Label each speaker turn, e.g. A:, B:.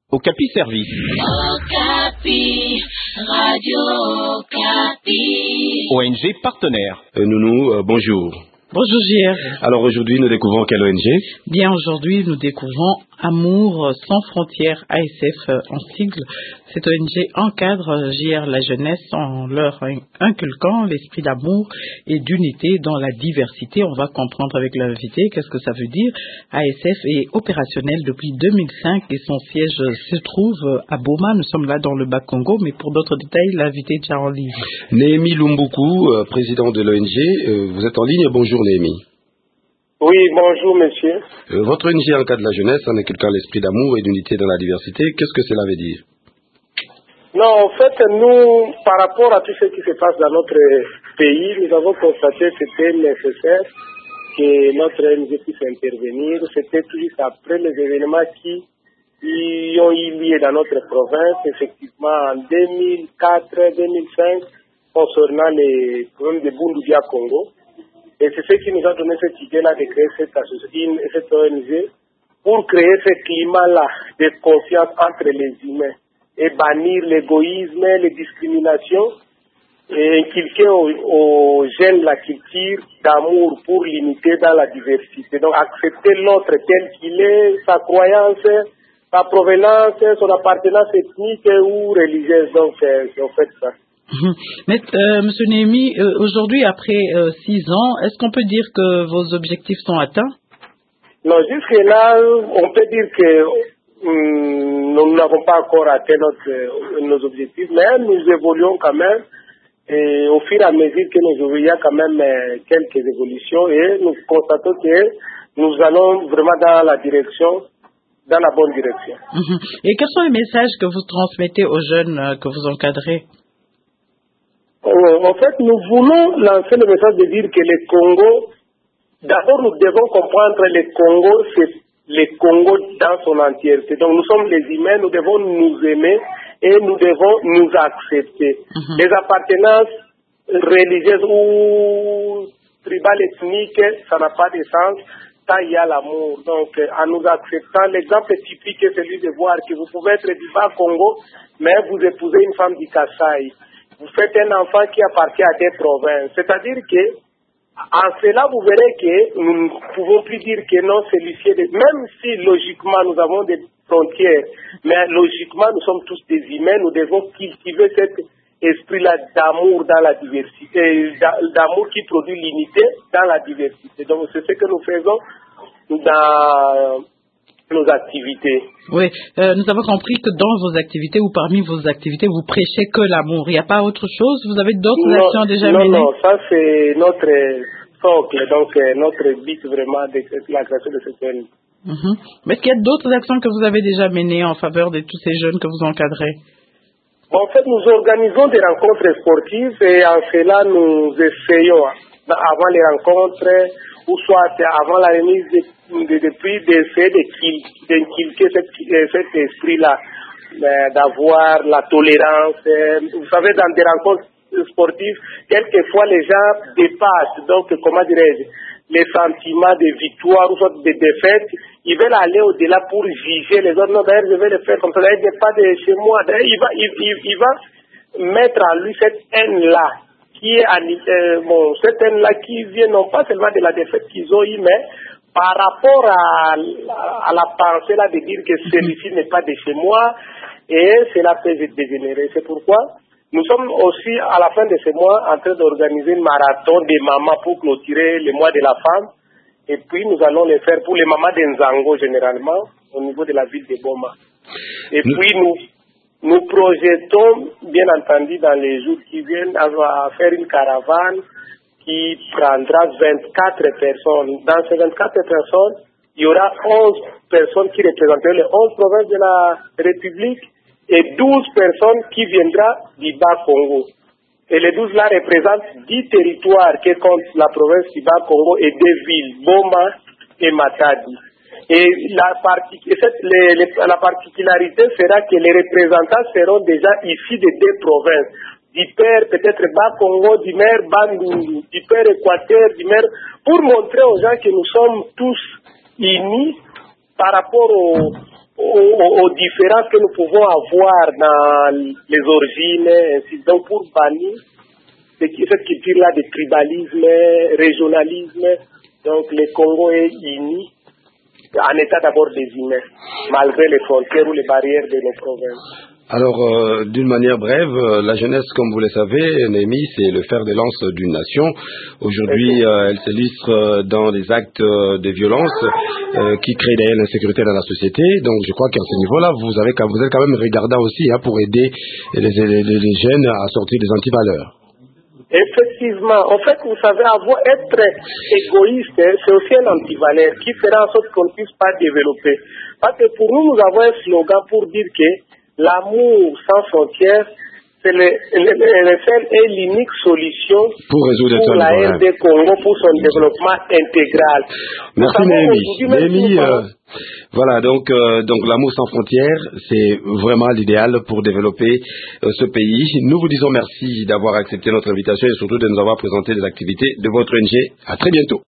A: Okapi Service.
B: Okapi, Radio Okapi.
A: ONG partenaire.
C: Nounou, bonjour.
D: Bonjour JR.
C: Alors aujourd'hui, nous découvrons quelle ONG?
D: Bien, aujourd'hui, nous découvrons Amour sans frontières, ASF en sigle. Cette ONG encadre JR la jeunesse en leur inculquant l'esprit d'amour et d'unité dans la diversité. On va comprendre avec l'invité qu'est-ce que ça veut dire. ASF est opérationnel depuis 2005 et son siège se trouve à Boma. Nous sommes là dans le Bas-Congo, mais pour d'autres détails, l'invité est déjà en ligne.
C: Néhémie Lumbuku, président de l'ONG, vous êtes en ligne. Bonjour Néhémie.
E: Oui, bonjour monsieur.
C: Votre ONG encadre la jeunesse en inculquant l'esprit d'amour et d'unité dans la diversité. Qu'est-ce que cela veut dire?
E: Non, en fait, nous, par rapport à tout ce qui se passe dans notre pays, nous avons constaté que c'était nécessaire que notre ONG puisse intervenir. C'était tout juste après les événements qui ont eu lieu dans notre province, effectivement en 2004-2005, concernant les problèmes de Bundudia Congo. Et c'est ce qui nous a donné cette idée-là de créer cette ONG pour créer ce climat-là de confiance entre les humains et bannir l'égoïsme, les discriminations et inculquer aux jeunes la culture d'amour pour l'unité dans la diversité. Donc accepter l'autre tel qu'il est, sa croyance, sa provenance, son appartenance ethnique ou religieuse. Donc c'est en fait ça.
D: Mais Monsieur Néhémie, aujourd'hui, après 6 ans, est-ce qu'on peut dire que vos objectifs sont atteints?
E: Non, jusque-là, on peut dire que nous n'avons pas encore atteint nos objectifs, mais nous évoluons quand même. Et au fur et à mesure que nous évoluons, il y a quand même quelques évolutions et nous constatons que nous allons vraiment dans la bonne direction.
D: Et quels sont les messages que vous transmettez aux jeunes que vous encadrez?
E: En fait, nous voulons lancer le message de dire que le Congo, d'abord nous devons comprendre le Congo, c'est le Congo dans son entièreté. Donc nous sommes les humains, nous devons nous aimer et nous devons nous accepter. Les appartenances religieuses ou tribales ethniques, ça n'a pas de sens. Ça, il y a l'amour. Donc, en nous acceptant, l'exemple typique est celui de voir que vous pouvez être du Bas-Congo, mais vous épousez une femme du Kasaï. Vous faites un enfant qui appartient à des provinces. C'est-à-dire que, en cela, vous verrez que nous ne pouvons plus dire que non, celui-ci est... Même si, logiquement, nous avons des frontières, mais logiquement, nous sommes tous des humains, nous devons cultiver cet esprit-là d'amour dans la diversité, d'amour qui produit l'unité dans la diversité. Donc, c'est ce que nous faisons dans nos activités.
D: Oui, nous avons compris que dans vos activités ou parmi vos activités, vous prêchez que l'amour. Il n'y a pas autre chose? Vous avez d'autres actions déjà menées?
E: Non, ça c'est notre socle, donc notre but vraiment de la création de cette ONG.
D: Mais est-ce qu'il y a d'autres actions que vous avez déjà menées en faveur de tous ces jeunes que vous encadrez?
E: En fait, nous organisons des rencontres sportives et en cela, nous essayons, avant les rencontres, ou soit avant la remise de prix, d'essayer d'inculquer cet esprit-là, d'avoir la tolérance. Vous savez, dans des rencontres sportives, quelquefois les gens dépassent, donc, comment dirais-je, les sentiments de victoire ou soit de défaite. Ils veulent aller au-delà pour juger les autres. Non, d'ailleurs, je vais le faire comme ça. D'ailleurs, il n'est pas de chez moi. D'ailleurs, il va mettre en lui cette haine-là, qui est cette haine-là qui vient non pas seulement de la défaite qu'ils ont eue, mais par rapport à la pensée là de dire que celui-ci n'est pas de chez moi, et cela peut dégénérer. C'est pourquoi nous sommes aussi, à la fin de ce mois, en train d'organiser une marathon des mamans pour clôturer le mois de la femme. Et puis, nous allons le faire pour les mamans d'Nzango, généralement, au niveau de la ville de Boma. Et puis, nous projetons, bien entendu, dans les jours qui viennent, à faire une caravane qui prendra 24 personnes. Dans ces 24 personnes, il y aura 11 personnes qui représenteront les 11 provinces de la République et 12 personnes qui viendront du Bas-Congo. Et les 12 là représentent 10 territoires qui comptent la province du Bas-Congo et 2 villes, Boma et Matadi. Et la particularité sera que les représentants seront déjà issus des 2 provinces. Du père peut-être Bas-Congo, du maire Bandundu, du père Équateur, du maire, pour montrer aux gens que nous sommes tous unis par rapport aux différences que nous pouvons avoir dans les origines, ainsi. Donc pour bannir cette culture-là de tribalisme, régionalisme, donc le Congo est uni en état d'abord des humains, malgré les frontières ou les barrières de nos provinces.
C: Alors, d'une manière brève, la jeunesse, comme vous le savez, Némi, c'est le fer de lance d'une nation. Aujourd'hui, elle s'illustre dans des actes de violence qui créent d'ailleurs l'insécurité dans la société. Donc, je crois qu'à ce niveau-là, vous êtes quand même regardant aussi pour aider les jeunes à sortir des antivaleurs.
E: Effectivement. En fait, vous savez, être égoïste, c'est aussi un antivaleur qui fera en sorte qu'on ne puisse pas développer. Parce que pour nous, nous avons un slogan pour dire que l'amour sans frontières, c'est le seul et l'unique solution pour la RD Congo, pour son développement intégral.
C: Merci Némi. Voilà, donc l'amour sans frontières, c'est vraiment l'idéal pour développer ce pays. Nous vous disons merci d'avoir accepté notre invitation et surtout de nous avoir présenté les activités de votre ONG. À très bientôt.